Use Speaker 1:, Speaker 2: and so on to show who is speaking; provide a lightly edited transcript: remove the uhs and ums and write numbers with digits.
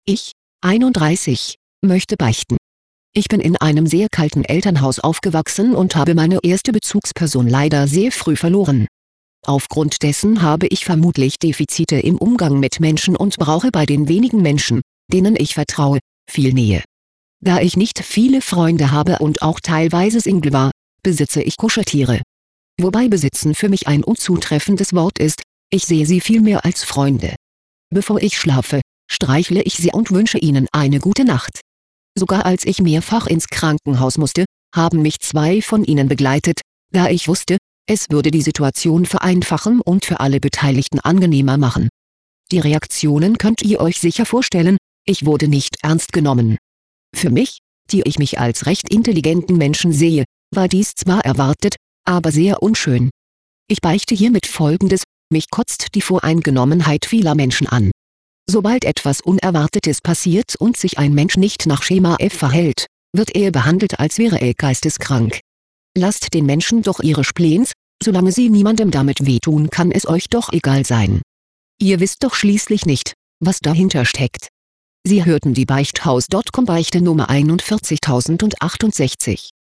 Speaker 1: Ich, 31, möchte beichten. Ich bin in einem sehr kalten Elternhaus aufgewachsen und habe meine erste Bezugsperson leider sehr früh verloren. Aufgrund dessen habe ich vermutlich Defizite im Umgang mit Menschen und brauche bei den wenigen Menschen, denen ich vertraue, viel Nähe. Da ich nicht viele Freunde habe und auch teilweise Single war, besitze ich Kuscheltiere. Wobei besitzen für mich ein unzutreffendes Wort ist, ich sehe sie vielmehr als Freunde. Bevor ich schlafe, streichle ich sie und wünsche ihnen eine gute Nacht. Sogar als ich mehrfach ins Krankenhaus musste, haben mich 2 von ihnen begleitet, da ich wusste, es würde die Situation vereinfachen und für alle Beteiligten angenehmer machen. Die Reaktionen könnt ihr euch sicher vorstellen, ich wurde nicht ernst genommen. Für mich, die ich mich als recht intelligenten Menschen sehe, war dies zwar erwartet, aber sehr unschön. Ich beichte hiermit Folgendes: Mich kotzt die Voreingenommenheit vieler Menschen an. Sobald etwas Unerwartetes passiert und sich ein Mensch nicht nach Schema F verhält, wird er behandelt, als wäre er geisteskrank. Lasst den Menschen doch ihre Spleens, solange sie niemandem damit wehtun, kann es euch doch egal sein. Ihr wisst doch schließlich nicht, was dahinter steckt. Sie hörten die Beichthaus.com Beichte Nummer 41068.